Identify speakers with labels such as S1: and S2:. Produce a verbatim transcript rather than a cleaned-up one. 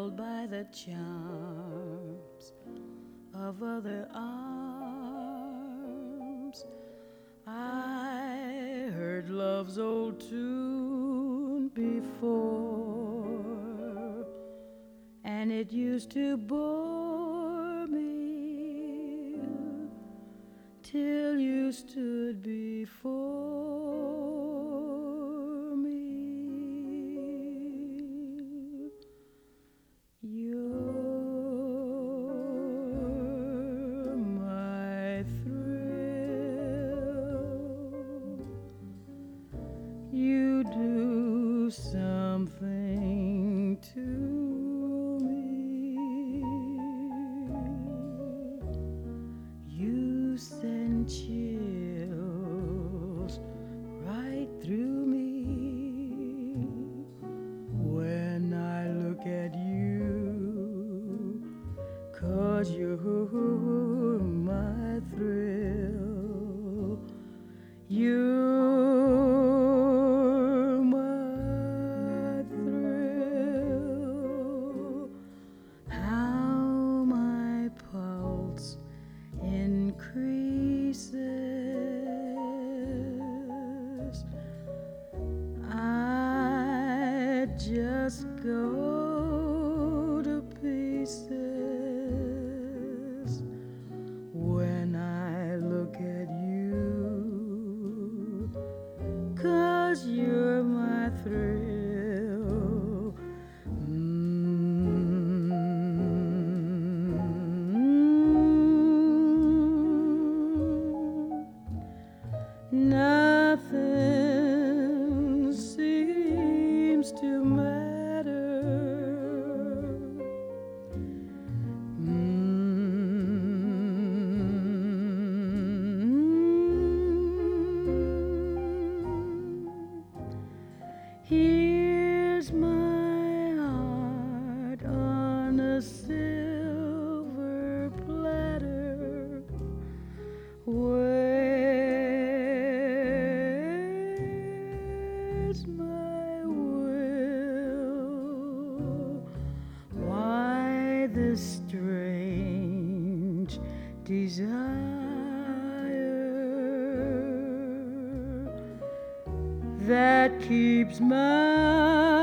S1: lulled by the charms of other arms. I heard love's old tune before, and it used to bore me till you stood before me. You're my thrill. You do something to me. You send chills right through me when I look at you, 'cause you're my thrill. You're my thrill. How my pulse increases, I just go to pieces when I look at you, 'cause you're my thrill. Nothing seems to matter. Here's my heart on a silver platter. Where's my will? Why this strange desire that keeps my